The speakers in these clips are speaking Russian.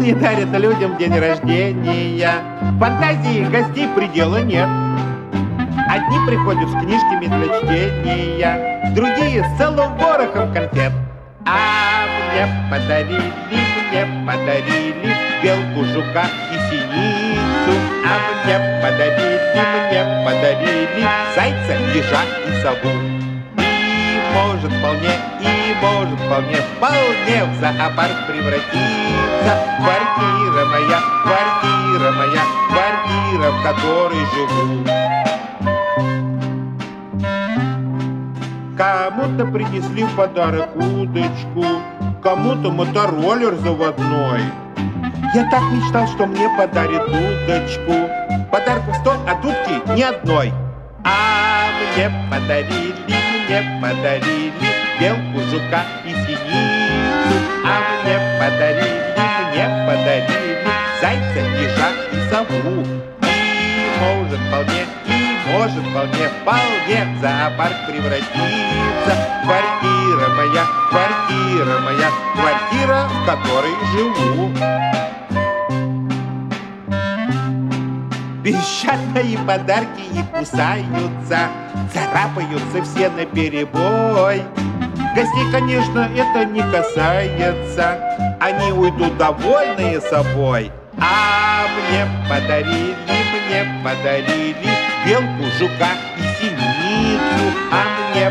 Они дарят людям день рождения. Фантазии гостей предела нет. Одни приходят с книжками для чтения, другие с целым ворохом конфет. А мне подарили белку, жука и синицу. А мне подарили зайца, ежа и сову. И может вполне в зоопарк превратиться. Квартира моя, квартира, в которой живу. Кому-то принесли в подарок удочку, кому-то мотороллер заводной. Я так мечтал, что мне подарят удочку. Подарков 100, а дудки ни одной. А мне подарили белку, жука и синицу. А мне подарили зайца, ежа и сову. И может вполне в зоопарк превратиться. Квартира моя, квартира, в которой живу. Пищат мои подарки и кусаются, царапаются все наперебой. Гостей, конечно, это не касается, они уйдут довольные собой. А мне подарили белку, жука и синицу. А мне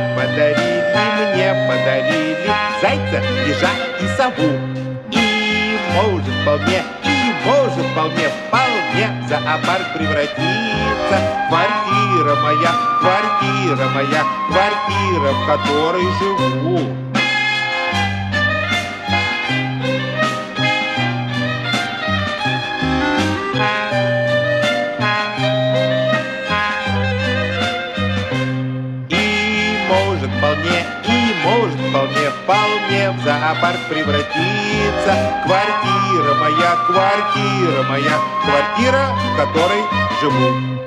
подарили зайца, ежа и сову. И может вполне в зоопарк превратиться. Квартира моя, квартира, в которой живу. Вполне в зоопарк превратиться. Квартира моя, квартира, в которой живу.